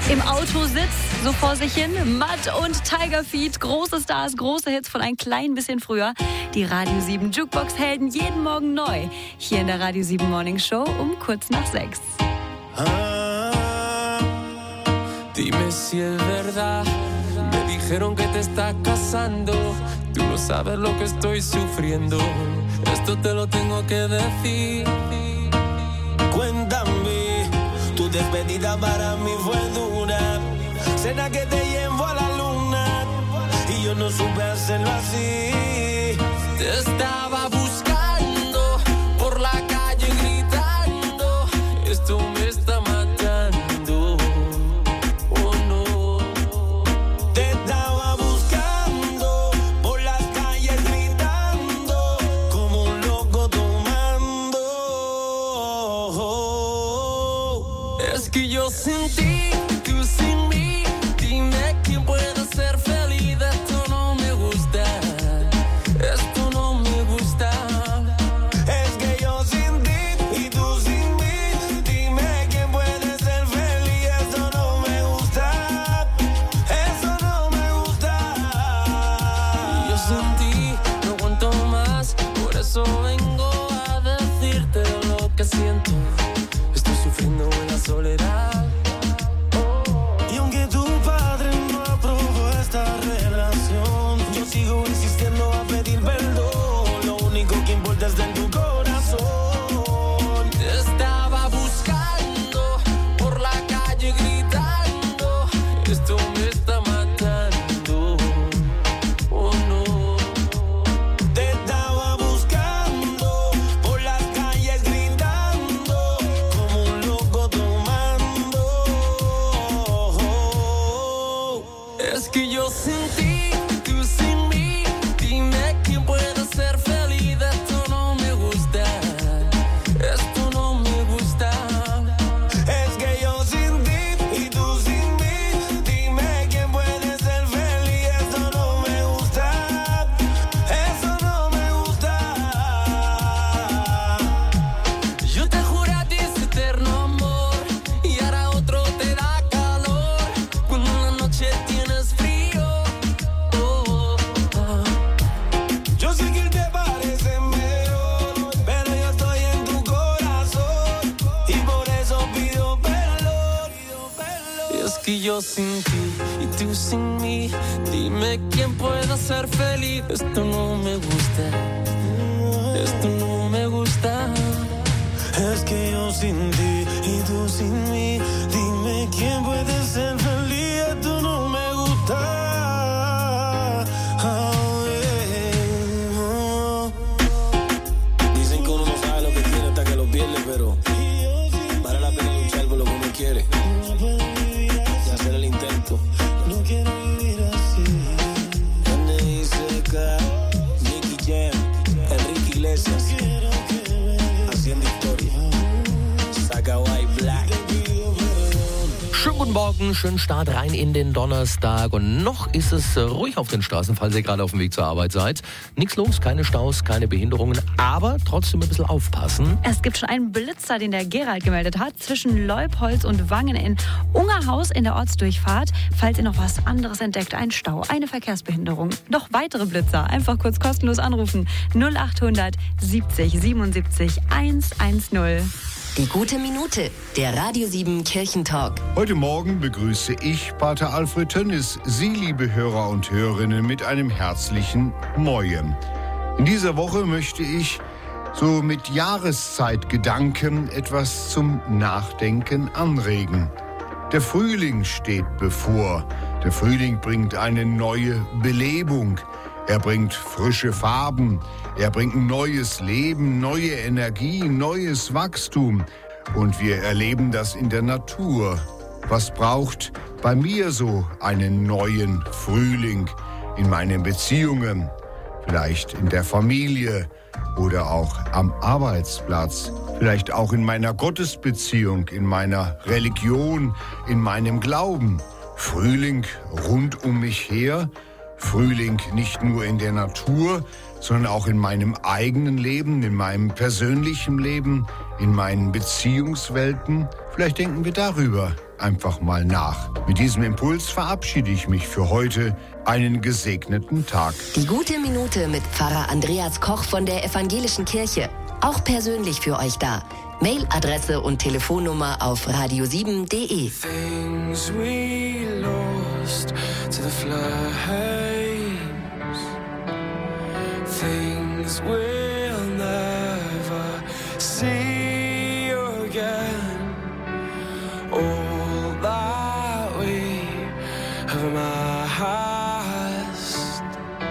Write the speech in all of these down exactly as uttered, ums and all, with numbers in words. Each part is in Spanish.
im Auto sitzt, so vor sich hin. Matt und Tiger Feet, große Stars, große Hits von ein klein bisschen früher. Die Radio sieben Jukebox-Helden jeden Morgen neu. Hier in der Radio sieben Morning Show um kurz nach sechs. Ah, dime si es verdad. Me dijeron que te estás casando. Tú no sabes lo que estoy sufriendo. Esto te lo tengo que decir. Cuéntame, tu despedida para mí fue dura. Cena que te llevo a la luna y yo no supe hacerlo así. Te estaba buscando por la calle gritando. Esto me está matando. Oh no. Te estaba buscando por las calles gritando como un loco tomando. Es que yo sin ti, tú sin mí. Dime quién puede ser feliz. Esto no me gusta. Esto no me gusta. Es que yo sin ti y tú sin mí. Dime quién puede ser feliz. Eso no me gusta. Eso no me gusta. Yo sin ti no aguanto más. Por eso vengo a decirte lo que siento. Estoy sufriendo en la soledad. Y aunque tu padre no aprobó esta relación, yo sigo insistiendo a pedir perdón. Lo único que importa es de tu corazón. Te estaba buscando por la calle gritando. Esto me está matando. Oh no. Te estaba buscando por las calles gritando como un loco tomando. Es que yo sin ti, tú sin mí. Dime quién puede ser feliz. Esto no me gusta. Esto no me gusta. Es que yo sin ti y tú sin mí. Dime quién puede ser feliz. Eso no me gusta. Eso no me gusta. Yo te juré a ti ese eterno amor y ahora otro te da calor cuando en la noche tienes frío. Oh, oh. Yo sé que te parece mejor, pero yo estoy en tu corazón y por eso pido perdón. Y es que yo sin ti y tú sin mí. Dime quién puede ser feliz. Esto no me gusta. Esto no me gusta. Es que yo sin ti y tú sin mí. Dime quién puede ser feliz. Esto no me gusta. Oh, yeah, oh. Dicen que uno no sabe lo que tiene hasta que lo pierde, pero vale la pena luchar por lo que uno quiere y hacer el intento. No quiero vivir así. N I C K, Nicky Jam, Enrique Iglesias, haciendo historia. Saga White Black. Schönen guten Morgen, schönen Start rein in den Donnerstag. Und noch ist es ruhig auf den Straßen, falls ihr gerade auf dem Weg zur Arbeit seid. Nichts los, keine Staus, keine Behinderungen, aber trotzdem ein bisschen aufpassen. Es gibt schon einen Blitzer, den der Gerald gemeldet hat, zwischen Leupholz und Wangen in Ungerhaus in der Ortsdurchfahrt. Falls ihr noch was anderes entdeckt, ein Stau, eine Verkehrsbehinderung, noch weitere Blitzer, einfach kurz kostenlos anrufen. null achthundert siebzig siebenundsiebzig hundertzehn. Die gute Minute, der Radio sieben Kirchentalk. Heute Morgen begrüße ich, Pater Alfred Tönnis, Sie, liebe Hörer und Hörerinnen, mit einem herzlichen Moin. In dieser Woche möchte ich so mit Jahreszeitgedanken etwas zum Nachdenken anregen. Der Frühling steht bevor. Der Frühling bringt eine neue Belebung. Er bringt frische Farben, er bringt ein neues Leben, neue Energie, neues Wachstum. Und wir erleben das in der Natur. Was braucht bei mir so einen neuen Frühling in meinen Beziehungen? Vielleicht in der Familie oder auch am Arbeitsplatz. Vielleicht auch in meiner Gottesbeziehung, in meiner Religion, in meinem Glauben. Frühling rund um mich her. Frühling nicht nur in der Natur, sondern auch in meinem eigenen Leben, in meinem persönlichen Leben, in meinen Beziehungswelten. Vielleicht denken wir darüber einfach mal nach. Mit diesem Impuls verabschiede ich mich für heute. Einen gesegneten Tag. Die gute Minute mit Pfarrer Andreas Koch von der Evangelischen Kirche. Auch persönlich für euch da. Mailadresse und Telefonnummer auf radio sieben punkt de. Things we lost to the flames. Things we'll never see again. All that we have amassed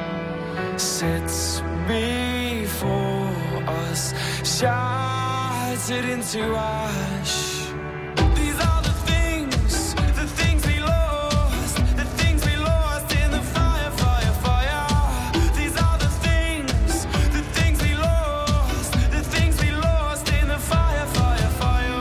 sits before us, shattered into ash. These are the things, the things we lost, the things we lost in the fire, fire, fire. These are the things, the things we lost, the things we lost in the fire, fire, fire.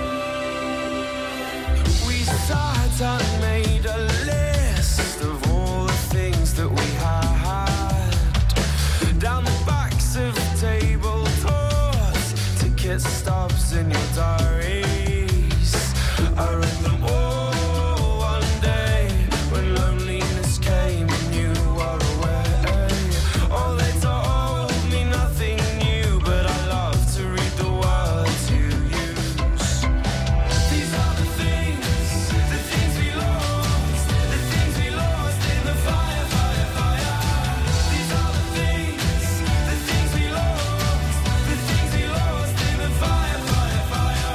We sat and made a list of all the things that we had down the backs of table tops, ticket stubs in your diaries. I read them all one day when loneliness came and you were away. Oh, they told me nothing new, but I love to read the words you use. These are the things, the things we lost, the things we lost in the fire, fire, fire. These are the things, the things we lost, the things we lost in the fire, fire, fire.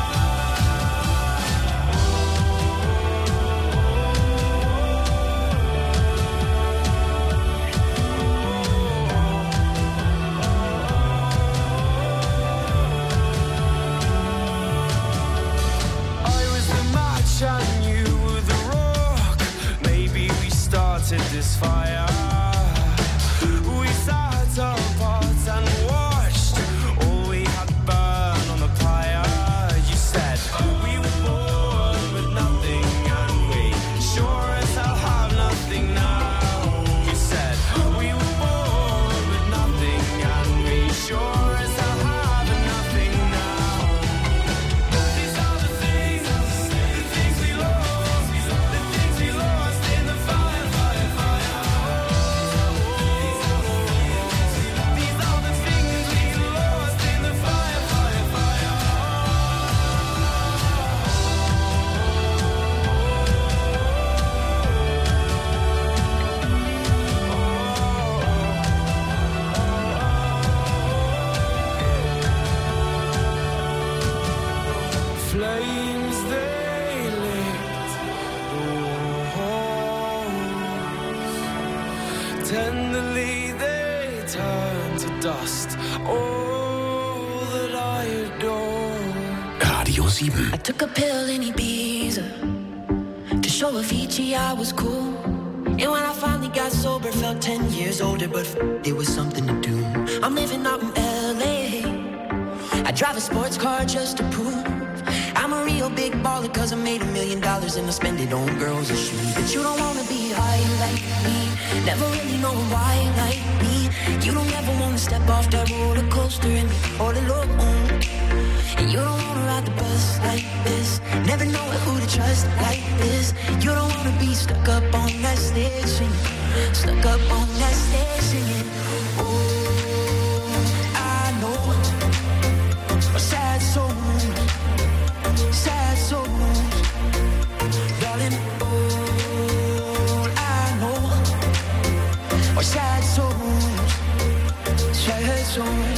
I was the match and you were the rock. Maybe we started this fire. We sat apart and watched all we had burn on the pyre. You said we were born with nothing and we sure as hell have nothing now. You said we were born with nothing and we sure as hell have nothing now. These are the things, the things we lost, the things we lost in the fire, fire, fire. These are the things we lost in the fire, fire, fire. Flames they lit the walls. Tenderly they turned to dust all that I adore. Radio sieben. I took a pill in Ibiza to show Avicii I was cool. And when I finally got sober, felt ten years older, but f- it was something to do. I'm living out in L A. I drive a sports car just to prove I'm a real big baller, cause I made a million dollars and I spend it on girls and shoes. But you don't wanna be high like me, never really know why like me. You don't ever wanna step off that roller coaster and be all alone. And you don't wanna ride the bus like this, never know who to trust like this. You don't wanna be stuck up on that stage singing, stuck up on that stage singing. Oh, I know a sad soul, sad souls, darling. All I know are sad souls, sad souls.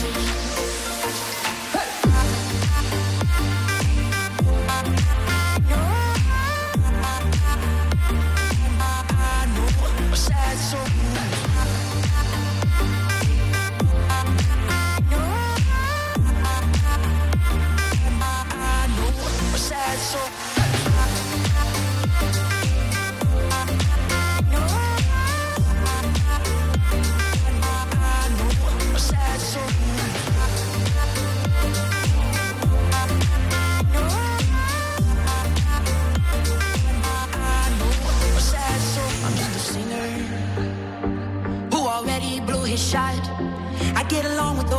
Shot